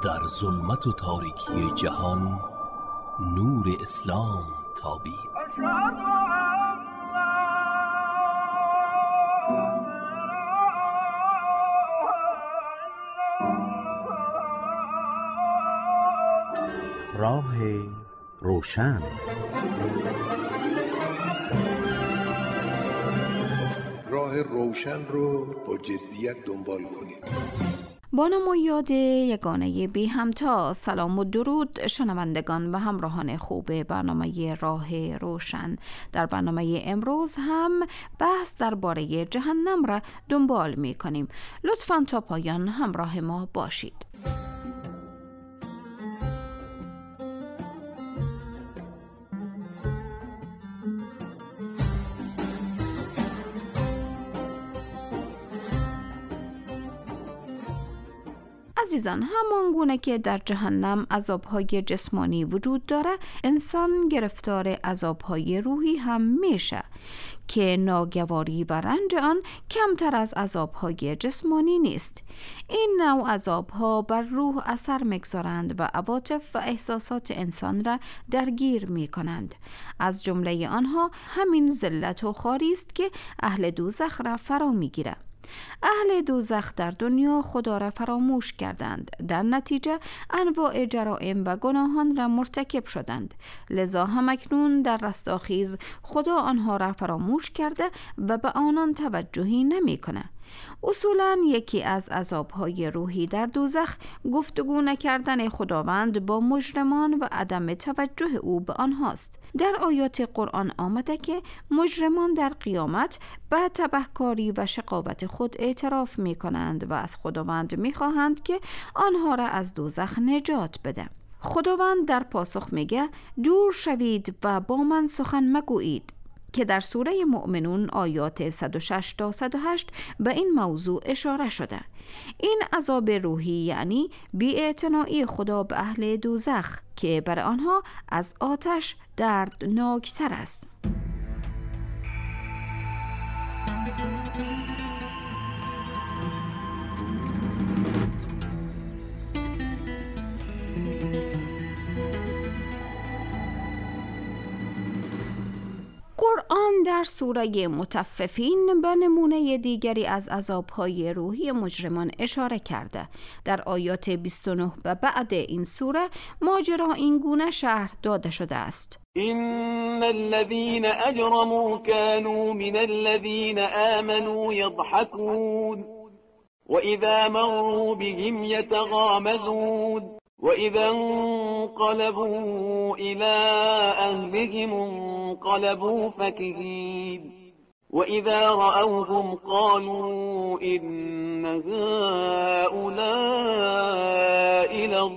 در ظلمت و تاریکی جهان نور اسلام تابید. راه روشن. راه روشن رو با جدیت دنبال کنید. با نام و یاد یگانه بی همتا. سلام و درود شنوندگان و همراهان خوب برنامه راه روشن. در برنامه امروز هم بحث درباره جهنم را دنبال می کنیم. لطفاً تا پایان همراه ما باشید. عزیزان، همان گونه که در جهنم عذاب‌های جسمانی وجود داره، انسان گرفتار عذاب‌های روحی هم میشه که ناگواری و رنج آن کمتر از عذاب‌های جسمانی نیست. این نوع عذاب‌ها بر روح اثر می‌گذارند و عواطف و احساسات انسان را درگیر می‌کنند. از جمله آنها همین ذلت و خواری است که اهل دوزخ را فرا می‌گیره. اهل دوزخ در دنیا خدا را فراموش کردند، در نتیجه انواع جرائم و گناهان را مرتکب شدند. لذا همکنون در رستاخیز خدا آنها را فراموش کرده و به آنان توجهی نمی کنه. اصولاً یکی از عذاب‌های روحی در دوزخ گفتگو نکردن خداوند با مجرمان و عدم توجه او به آنهاست. در آیات قرآن آمده که مجرمان در قیامت به تبهکاری و شقاوت خود اعتراف می کنند و از خداوند می خواهند که آنها را از دوزخ نجات بده. خداوند در پاسخ میگه دور شوید و با من سخن مگویید، که در سوره مؤمنون آیات 106 تا 108 به این موضوع اشاره شده. این عذاب روحی یعنی بی‌اعتنایی خدا به اهل دوزخ که برای آنها از آتش دردناکتر است. قرآن در سوره مطففین به نمونه دیگری از عذاب‌های روحی مجرمان اشاره کرده. در آیات 29 و بعد این سوره ماجرا این گونه شرح داده شده است: إن الذين أجرموا كانوا من الذين آمنوا يضحكون وإذا مروا بهم يتغامزون وإذا انقلبوا إلى أهلهم انقلبوا فكهين وإذا رأوهم قالوا إن هؤلاء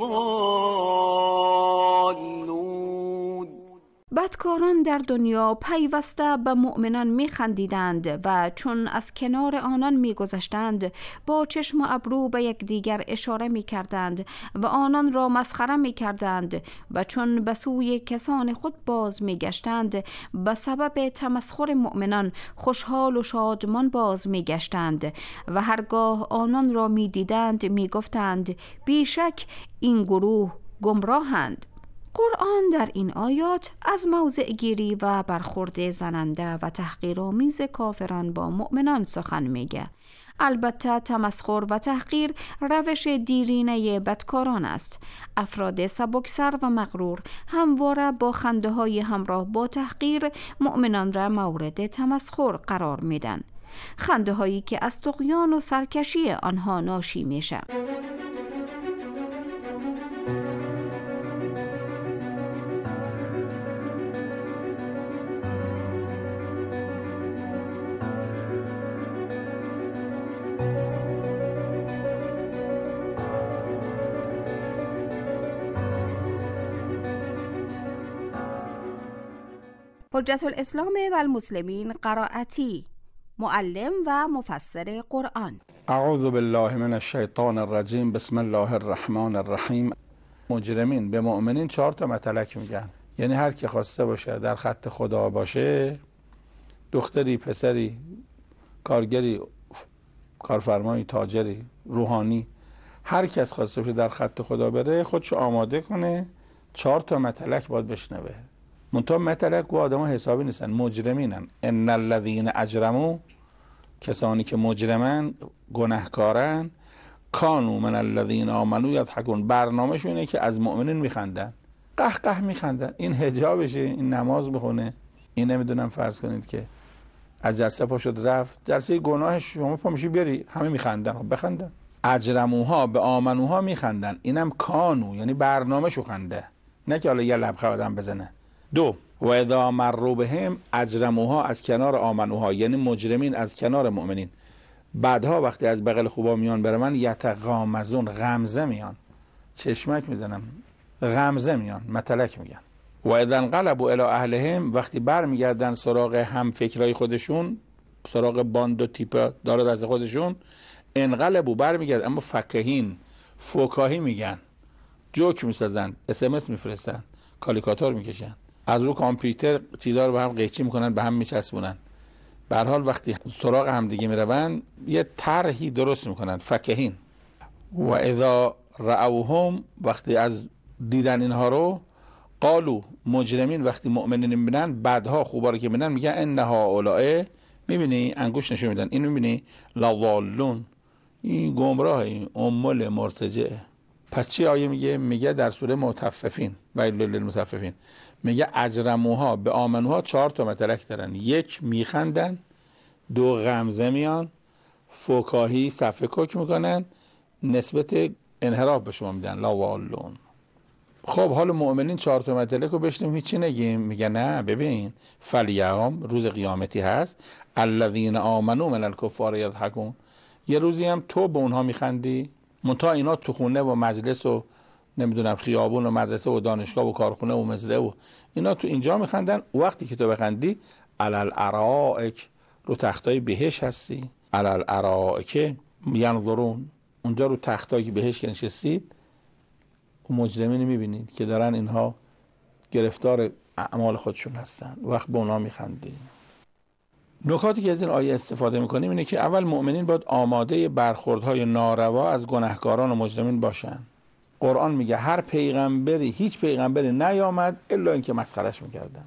لضالون. بدکاران در دنیا پیوسته به مؤمنان می‌خندیدند و چون از کنار آنان می‌گذشتند با چشم و ابرو به یکدیگر اشاره می‌کردند و آنان را مسخره می‌کردند و چون به سوی کسان خود باز می‌گشتند به سبب تمسخر مؤمنان خوشحال و شادمان باز می‌گشتند و هرگاه آنان را می‌دیدند می‌گفتند بیشک این گروه گمراهند. قرآن در این آیات از موضع گیری و برخورد زننده و تحقیرآمیز کافران با مؤمنان سخن میگه. البته تمسخر و تحقیر روش دیرینه بدکاران است. افراد سبکسر و مغرور همواره با خنده های همراه با تحقیر مؤمنان را مورد تمسخر قرار میدن، خنده هایی که از طغیان و سرکشی آنها ناشی میشه. حجت الاسلام و المسلمین قرائتی، معلم و مفسر قرآن. اعوذ بالله من الشیطان الرجیم. بسم الله الرحمن الرحیم. مجرمین به مؤمنین 4 تا متلک میگن، یعنی هر کی خواسته باشه در خط خدا باشه، دختری، پسری، کارگری، کارفرمایی، تاجری، روحانی، هر کس خواسته باشه در خط خدا بره خودشو آماده کنه، 4 تا مطلق باید بشنوه. منتها مطلق و آدم ها حسابی نیستن، مجرمینن. ان الذین اجرموا، کسانی که مجرمن، گناهکارن، کانوا من الذین آمنوا یضحکون، برنامه‌شون اینه که از مؤمنین میخندن، قهقه میخندن. این حجابشه، این نماز بخونه، این نمیدونم فرض کنید که از جلسه پا شد رفت، جلسه گناهش شما پا میشی بیاری، همه میخندن. خب بخندن. اجرموها به آمنوها میخندن، اینم کانو یعنی برنامه‌شو خنده، نه که حالا یه لبخند آدم بزنه. 2 و اذا مروا بهم اجرموها از کنار آمنوها، یعنی مجرمین از کنار مؤمنین، بعدها وقتی از بغل خوبا میان بر من، یتغامزون، غمزه میان، چشمک میزنم، غمزه میان، متلک میگن. و اذا انقلبوا الی اهلهم، وقتی برمیگردن سراغ هم فکرای خودشون، سراغ باند و تیپ داره از خودشون، انقلبوا برمیگردن، اما فکهین، فکاهی میگن، جوک میسازن، SMS میفرستن، کالیکاتور میکشن، از رو کامپیوتر چیزا رو به هم قیچی میکنن، به هم میچسبونن. به هر حال وقتی سراغ هم دیگه میرون یه طرحی درست میکنن، فکهین. و اذا رأوهم، وقتی از دیدن اینها رو، قالو، مجرمین وقتی مؤمنین میبینن، بعدها خوبا رو که میبینن میگن انها اولائه، میبینی انگوش نشون میدن، این میبینی لضالون، این گمراهه، این امول مرتجعه. پس چی آیه میگه؟ میگه در سوره مطففین، ویل للمطففین، میگه اجرموها به آمنوها 4 تا مطلق دارن. 1 میخندن، 2 غمزه میان، فکاهی صفحه کوک میکنن، نسبت انحراف به شما میدن، لضالون. خب حالا مؤمنین 4 تا مطلق رو بشنیم هیچی نگیم؟ میگه نه، ببین فالیوم، روز قیامتی هست، الذین آمنوا من الکفار یضحکون، یه روزی هم تو به اونها میخندی، منتها اینا تو خونه و مجلس و نمیدونم خیابون و مدرسه و دانشگاه و کارخونه و مزرعه و اینا تو اینجا میخندن. وقتی که تو بخندی علل ارائک، رو تختای بهش هستی، علل ارائک ینظرون، اونجا رو تختای بهش که نشستید و مجرمین میبینید که دارن اینها گرفتار اعمال خودشون هستن، وقت به اونا میخندی. نکاتی که از این آیه استفاده میکنیم اینه که اول مؤمنین باید آماده برخوردهای ناروا از گناهکاران و مجرمین باشن. قرآن میگه هر پیغمبری، هیچ پیغمبری نیامد الا اینکه مسخرش میکردن.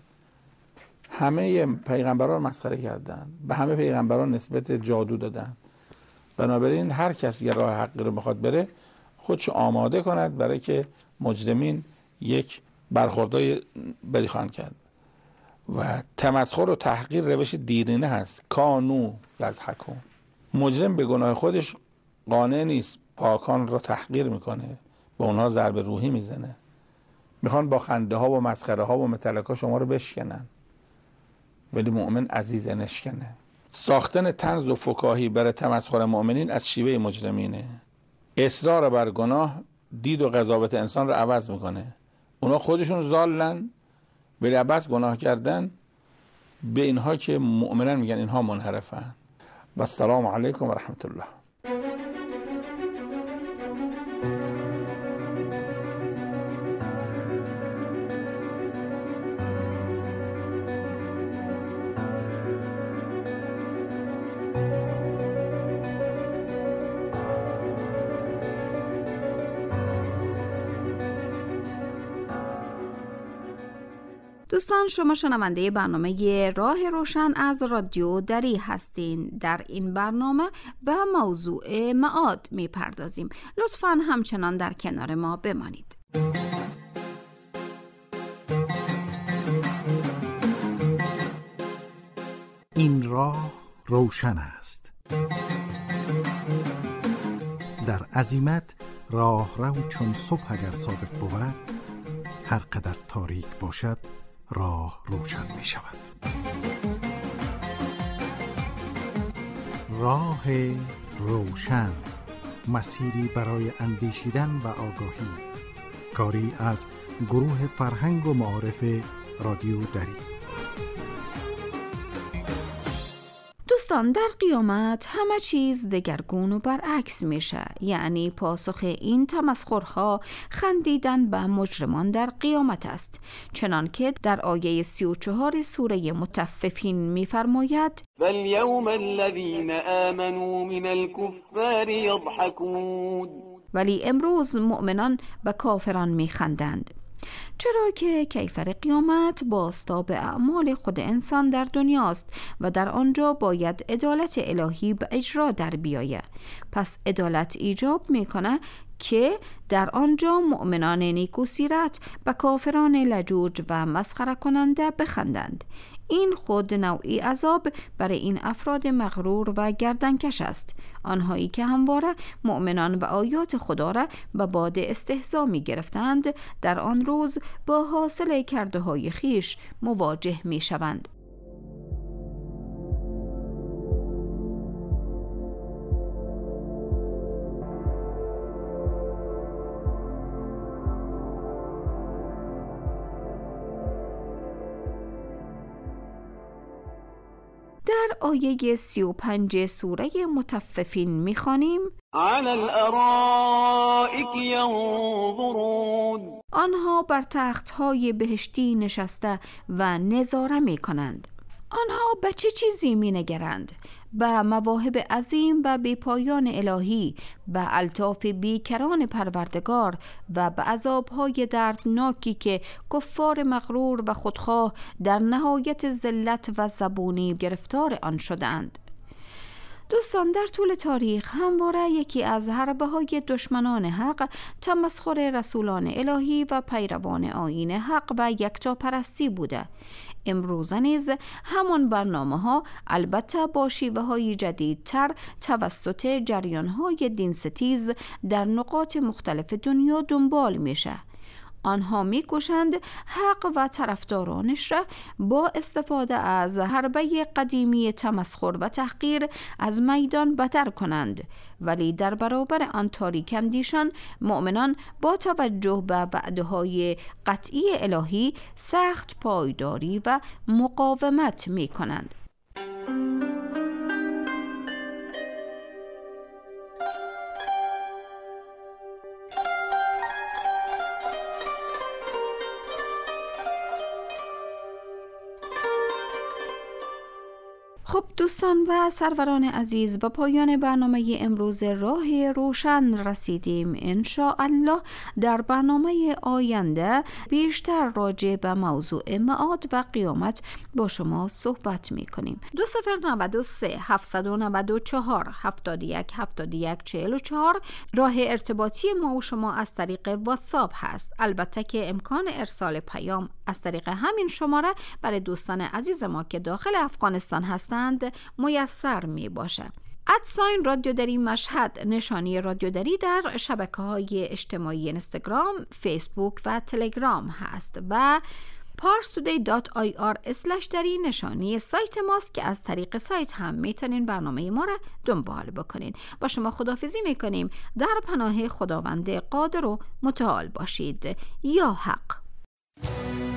همه پیغمبران مسخره کردن، به همه پیغمبران نسبت جادو دادن. بنابراین هر کسی راه حقی رو بخواد بره، خودشو آماده کند برای که مجرمین یک برخوردهای بدی خواهند کرد. و تمسخر و تحقیر روش دیرینه هست، کانو یضحکون. مجرم به گناه خودش قانع نیست، پاکان را تحقیر میکنه، به اونها ضربه روحی میزنه، میخوان با خنده ها و مسخره ها و متلک ها شما رو بشکنن، ولی مؤمن عزیزه نشکنه. ساختن طنز و فکاهی برای تمسخر مؤمنین از شیوه مجرمینه. اصرار بر گناه دید و قضاوت انسان رو عوض میکنه. اونا خودشون ضالن، ولی عباس گناه کردن، به اینها که مؤمنان میگن اینها منحرفن. و السلام علیکم و رحمت الله. دوستان، شما شنونده برنامه راه روشن از رادیو دری هستین. در این برنامه به موضوع معاد میپردازیم. لطفاً همچنان در کنار ما بمانید. این راه روشن است. در عزیمت راه رو چون صبح اگر صادق بود، هر قدر تاریک باشد راه روشن می شود. راه روشن، مسیری برای اندیشیدن و آگاهی. کاری از گروه فرهنگ و معارف رادیو دری. دوستان، در قیامت همه چیز دگرگون و برعکس میشه. یعنی پاسخ این تمسخرها خندیدن به مجرمان در قیامت است، چنان که در آیه 34 سوره مطففین می‌فرماید: فَالْيَوْمَ الَّذِينَ آمَنُوا مِنَ الْكُفَّارِ يَضْحَكُونَ. ولی امروز مؤمنان به کافران میخندند، چرا که کیفر قیامت بازتاب اعمال خود انسان در دنیاست و در آنجا باید عدالت الهی به اجرا در بیاید. پس عدالت ایجاب میکنه که در آنجا مؤمنان نیکوسیرت به کافران لجوج و مسخره کننده بخندند. این خود نوعی عذاب برای این افراد مغرور و گردنکش است، آنهایی که همواره مؤمنان و آیات خدا را به باد استهزا می گرفتند، در آن روز با حاصل کرده های خیش مواجه می شوند. در آیه 35 سوره مطففین می‌خوانیم: علی الارائک ینظرون. آنها بر تخت‌های بهشتی نشسته و نظاره می‌کنند. آنها به چه چیزی می‌نگرند؟ به مواهب عظیم و بی‌پایان الهی، به الطاف بیکران پروردگار و به عذاب‌های دردناکی که کفار مغرور و خودخواه در نهایت ذلت و زبونی گرفتار آن شدند. دوستان، در طول تاریخ همواره یکی از حربه‌های دشمنان حق تمسخر رسولان الهی و پیروان آیین حق و یکتاپرستی بوده. امروزه نیز همان برنامه‌ها، البته با شیوه‌های جدیدتر، توسط جریان‌های دینستیز در نقاط مختلف دنیا دنبال میشه. آنها می‌کوشند حق و طرفدارانش را با استفاده از حربه قدیمی تمسخر و تحقیر از میدان بدتر کنند، ولی در برابر آن تاریک‌اندیشان مؤمنان با توجه به وعده‌های قطعی الهی سخت پایداری و مقاومت می‌کنند. خب دوستان و سروران عزیز، به پایان برنامه امروز راه روشن رسیدیم. انشاءالله در برنامه آینده بیشتر راجع به موضوع معاد و قیامت با شما صحبت میکنیم. 2093 794 71 71 44 راه ارتباطی ما و شما از طریق واتساپ هست. البته که امکان ارسال پیام از طریق همین شماره برای دوستان عزیز ما که داخل افغانستان هستند میسر می باشه. ادساین رادیودری مشهد نشانی رادیودری در شبکه‌های اجتماعی اینستاگرام، فیسبوک و تلگرام هست و parstoday.ir/dari نشانی سایت ماست که از طریق سایت هم میتونین برنامه ما را دنبال بکنین. با شما خداحافظی میکنیم. در پناه خداوند قادر و متعال باشید. یا حق.